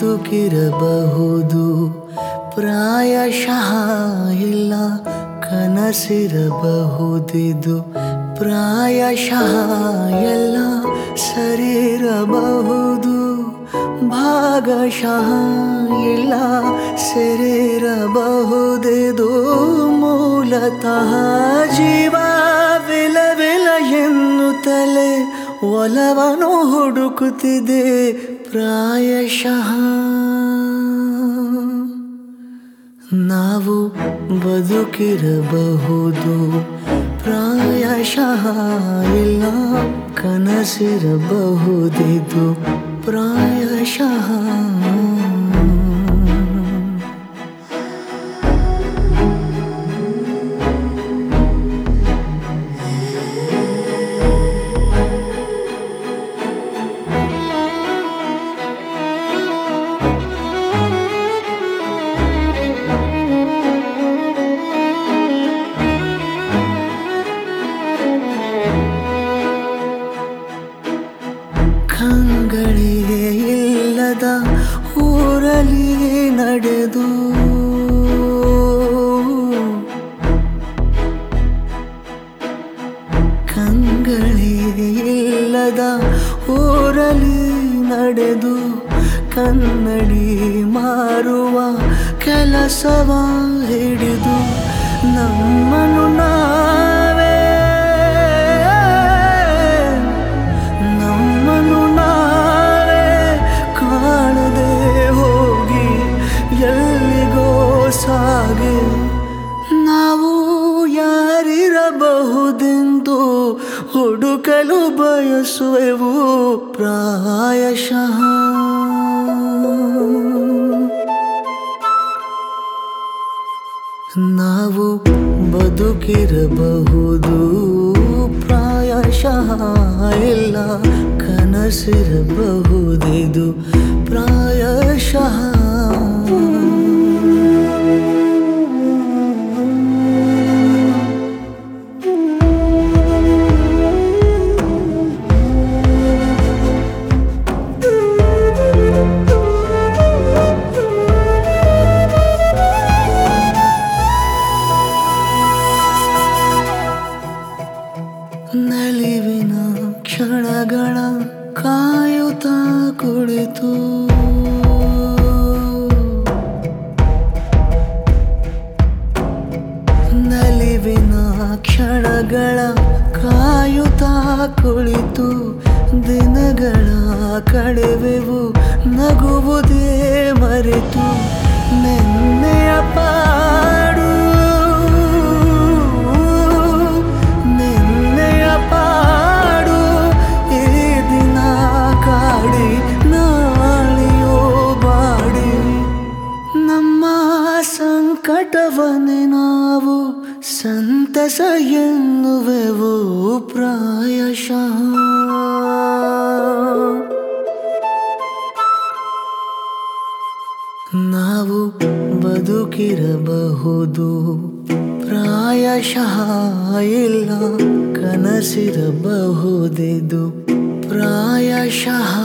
ಬದುಕಿರಬಹುದು ಪ್ರಾಯಶಃ ಇಲ್ಲ ಕನಸಿರಬಹುದಿದು ಪ್ರಾಯಶಃ ಎಲ್ಲ ಸರಿರಬಹುದು ಭಾಗಶಃ ಇಲ್ಲ ಸೇರಿರಬಹುದಿದು ಮೂಲತಃ ಜೀವವಿಲವಿಲ ಎನ್ನುತ್ತಲೇ ಒಲವನು ಹುಡುಕುತ್ತಿದೆ ಪ್ರಾಯಶಃ ನಾವು ಬದುಕಿರಬಹುದು ಪ್ರಾಯಶಃ ಇಲ್ಲ ಕನಸಿರಬಹುದಿದು ಪ್ರಾಯಶಃ ಕಂಗಳಿಗೆ ಇಲ್ಲದ ಊರಲ್ಲಿ ನಡೆದು ಕಂಗಳಿಗೆ ಇಲ್ಲದ ಊರಲ್ಲಿ ನಡೆದು ಕನ್ನಡಿ ಮಾರುವ ಕೆಲಸವ ಹಿಡಿದು ನಮ್ಮನ್ನು ಸಾಗೆ ನಾವು ಯಾರಿರಬಹುದೆಂದು ಹುಡುಕಲು ಬಯಸುವೆವು ಪ್ರಾಯಶಃ ನಾವು ಬದುಕಿರಬಹುದು ಪ್ರಾಯಶಃ ಇಲ್ಲ ಕನಸಿರಬಹುದಿದು ಪ್ರಾಯಶಃ ನಲಿವಿನ ಕ್ಷಣಗಳ ಕಾಯುತ್ತಾ ಕುಳಿತು ನಲಿವಿನ ಕ್ಷಣಗಳ ಕಾಯುತ್ತಾ ಕುಳಿತು ದಿನಗಳ ಕಳೆವೆವು ನಗುವುದೇ ಮರೆತು ನೆನ್ನೆಯ ಪಾಡು ಸಂಕಟವನ್ನೇ ನಾವು ಸಂತಸ ಎನ್ನುವೆವು ಪ್ರಾಯಶಃ ನಾವು ಬದುಕಿರಬಹುದು ಪ್ರಾಯಶಃ ಇಲ್ಲ ಕನಸಿರಬಹುದಿದು ಪ್ರಾಯಶಃ